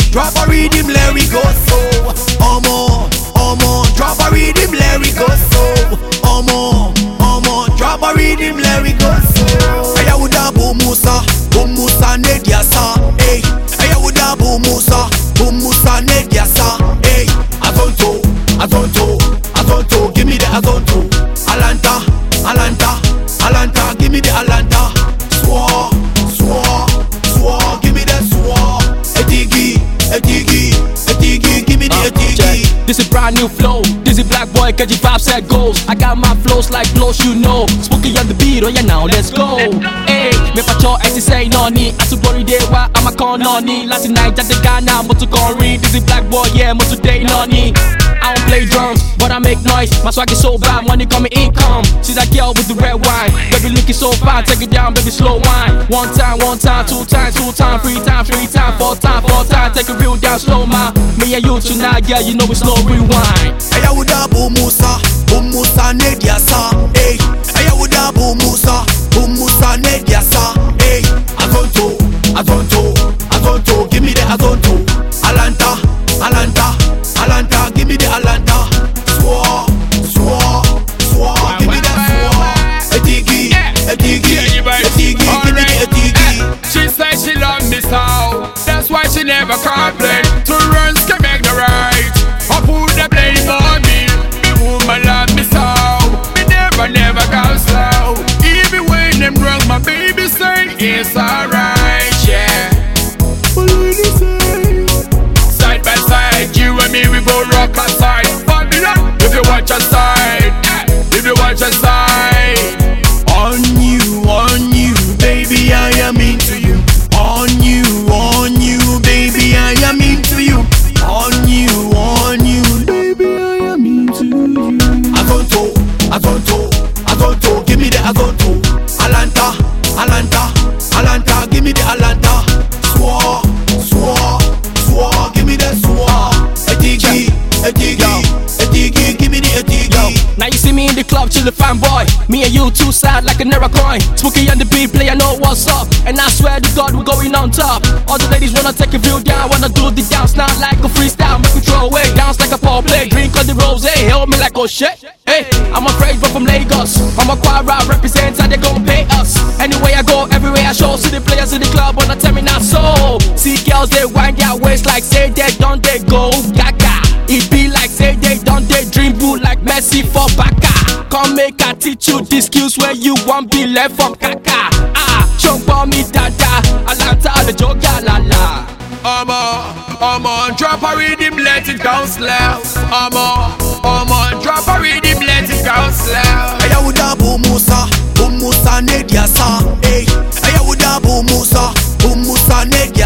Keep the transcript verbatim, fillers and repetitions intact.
drop a rhythm, let we go so. Omo, omo, drop a rhythm, let we go so. Omo, omo, drop a rhythm, let we go so. Aya uda bu Musa, bu Musa ne diasa, hey. Aya uda bu Musa, bu Musa ne diasa, hey. Azonto, azonto, azonto, give me the azonto. Alanta, Alanta, Alanta, give me the Alanta. Swore, swore, swore, give me the swore. Etigi, etigi, etigi, give me the etigi. This is brand new flow. This is Black Boy, catchy vibes set goals. I got my flows like blows, you know. Spooky on the beat, oh yeah, now let's go. Hey, me pacho, as you say, noni. I should worry day, why I'm a con noni. Last night at the Ghana, moto gon read. This is Black Boy, yeah, moto day noni. I don't play drums, but I make noise. My swag is so bad, money coming income. See that girl with the red wine, baby looking so fine. Take it down, baby, slow wine. One time, one time, two times, two times, three times, three times, four times, four times. Take it real down, slow man. Me and you tonight, yeah, you know it's slow rewind. Aya uda bu Musa, bu Musa ne diasa, hey. Aya uda bu Musa, bu Musa ne diasa, hey. Azonto, azonto, azonto, give me the azonto. Alanta, Alanta, Alanta, give me the Alanta. Swore, swore, swore, give me the swore. Etigi, etigi, etigi, give me the etigi. She said she love me so, that's why she never complain. Two runs can make the right. I put the blame on me. Me woman love me so, me never, never go slow. Even when them drunk, my baby say it's alright, yeah. What will you say? Side by side, you and me, we go rock aside. Babylon, if you watch your side, if you watch your side. On you, on you, baby, I am into you. On you, on you, baby, I am into you. On you, on you, baby, I am into you. Azonto, azonto, azonto, give me the azonto. Alanta, Alanta, Alanta, give me the Alanta. Swore, swore, swore, give me the swore. Etigi, etigi, etigi, give me the etigi. Now you see me in the club, chill the fanboy. Me and you two sad like a Naira coin. Spooky on the beat, play, I know what's up. And I swear to God, we're going on top. All the ladies wanna take a view down, wanna do the dance now like a freestyle. Make me throw away, dance like a pole play. Drink on the rose, hey, help me like oh shit. Hey, I'm afraid, but from Lagos. I'm a choir represent how they gon' pay us. Anyway I go, everywhere I show. See the players in the club, wanna tell me not so. See girls, they wind their waist like say they don't they go gaga. It be like say they don't they dream boo like Messi for Baka. Come make I teach you the skills where you want be left for kaka. Ah, jump on me dada, Alanta the joga la la. Omo, omo, drop a rhythm, let it go slow. Omo, omo, drop a rhythm, let it go slow. Aya uda bu Musa, bu Musa ne diasa, hey. Aya uda bu Musa, bu Musa ne diasa.